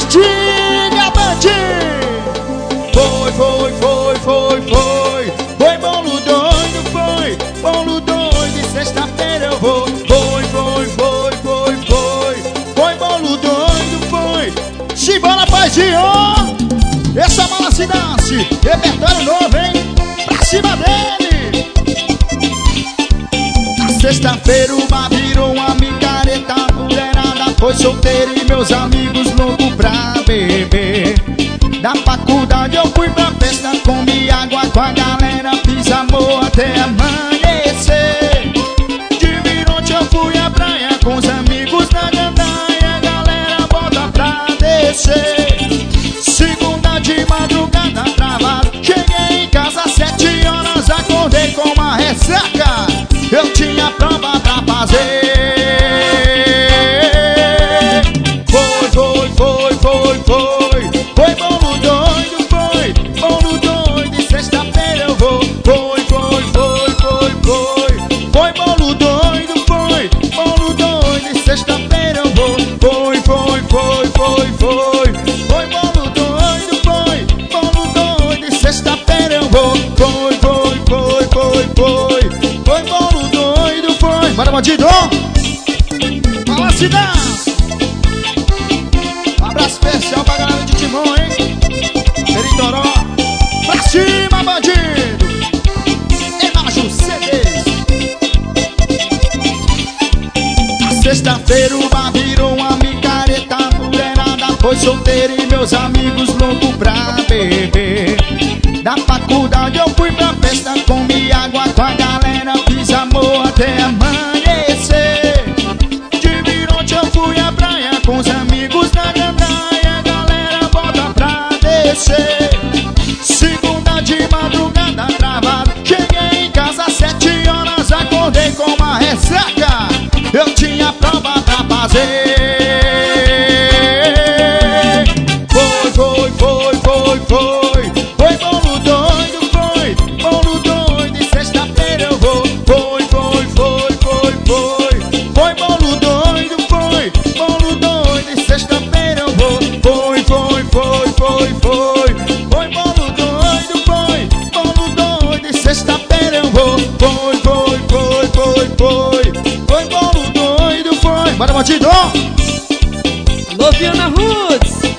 antiga Band. Foi bolo doido, foi bolo doido. E sexta-feira eu vou. Foi bolo doido, foi. Simbora, paizinho. Essa mala se nasce. Repertório novo, hein? Pra cima dele. Na sexta-feira o bar virou uma micareta. A mulherada foi solteira e meus amigos loucos pra beber. Da faculdade eu fui pra festa, comi água com a galera, fiz amor até amanhecer. De Vironte eu fui à praia com os amigos na gandaia, a galera bota pra descer. Segunda de madrugada travado, cheguei em casa às 7 horas, acordei com uma ressaca. Eu tinha prova pra fazer. Foi bolo doido, foi bolo doido. E sexta-feira eu vou. Foi bolo doido, foi bolo doido. E sexta-feira eu vou. Foi bolo doido, foi bolo doido. E sexta-feira eu vou. Foi bolo doido, foi. Bora, bandido! Fala, cidade! Abraço especial pra galera de Timon, hein? Peritoró, pra cima, bandido! Emaju CDs. Na sexta-feira o bar virou uma micareta. A mulherada foi solteira e meus amigos loucos pra beber. Da faculdade eu fui pra festa, comi água com a galera, fiz amor até amanhecer. De Vironte eu fui à praia com os amigos na gandaia, a galera bota pra descer. Segunda de madrugada travado, cheguei em casa às 7 horas, acordei com uma ressaca. Eu tinha prova pra fazer. Foi bolo doido, foi bolo doido. E sexta-feira eu vou. Foi bolo doido, foi bolo doido. E sexta-feira eu vou. Foi bolo doido, foi bolo doido. E sexta-feira eu vou. Foi bolo doido, foi. Bora, bandido! Alô, Viana Roots!